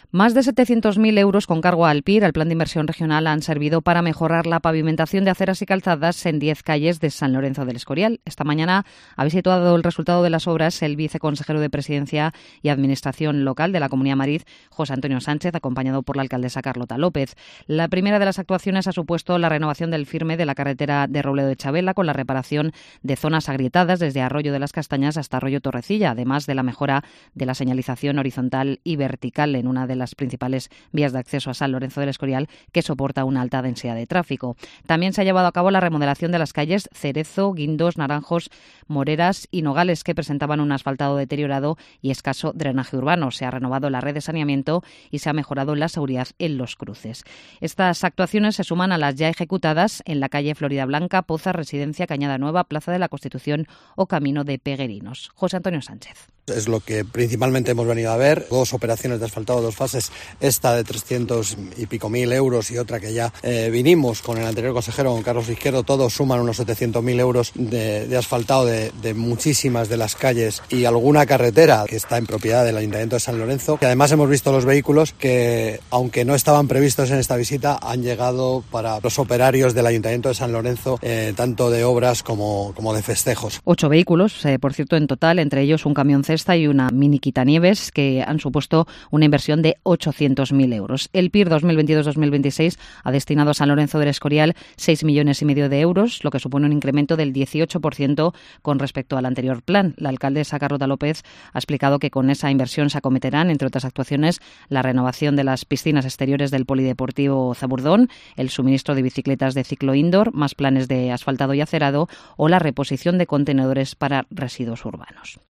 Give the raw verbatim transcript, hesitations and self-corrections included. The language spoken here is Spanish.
Más de setecientos mil euros con cargo al P I R, al Plan de Inversión Regional, han servido para mejorar la pavimentación de aceras y calzadas en diez calles de San Lorenzo del Escorial. Esta mañana habéis situado el resultado de las obras el viceconsejero de Presidencia y Administración Local de la Comunidad de Madrid, José Antonio Sánchez, acompañado por la alcaldesa Carlota López. La primera de las actuaciones ha supuesto la renovación del firme de la carretera de Robledo de Chabela, con la reparación de zonas agrietadas desde Arroyo de las Castañas hasta Arroyo Torrecilla, además de la mejora de la señalización horizontal y vertical en una de las principales vías de acceso a San Lorenzo del Escorial, que soporta una alta densidad de tráfico. También se ha llevado a cabo la remodelación de las calles Cerezo, Guindos, Naranjos, Moreras y Nogales, que presentaban un asfaltado deteriorado y escaso drenaje urbano. Se ha renovado la red de saneamiento y se ha mejorado la seguridad en los cruces. Estas actuaciones se suman a las ya ejecutadas en la calle Florida Blanca, Poza, Residencia, Cañada Nueva, Plaza de la Constitución o Camino de Peguerinos. José Antonio Sánchez. Es lo que principalmente hemos venido a ver, dos operaciones de asfaltado, dos fases, esta de trescientos y pico mil euros y otra que ya eh, vinimos con el anterior consejero, con Carlos Izquierdo, todos suman unos setecientos mil euros de, de asfaltado de, de muchísimas de las calles y alguna carretera que está en propiedad del Ayuntamiento de San Lorenzo. Y además hemos visto los vehículos que, aunque no estaban previstos en esta visita, han llegado para los operarios del Ayuntamiento de San Lorenzo, eh, tanto de obras como, como de festejos. Ocho vehículos, eh, por cierto, en total, entre ellos un camión cesta y una mini quitanieves, que han supuesto una inversión de ochocientos mil euros. El P I R dos mil veintidós dos mil veintiséis ha destinado a San Lorenzo del Escorial seis millones y medio de euros, lo que supone un incremento del dieciocho por ciento con respecto al anterior plan. La alcaldesa Carlota López ha explicado que con esa inversión se acometerán, entre otras actuaciones, la renovación de las piscinas exteriores del Polideportivo Zaburdón, el suministro de bicicletas de ciclo indoor, más planes de asfaltado y acerado o la reposición de contenedores para residuos urbanos.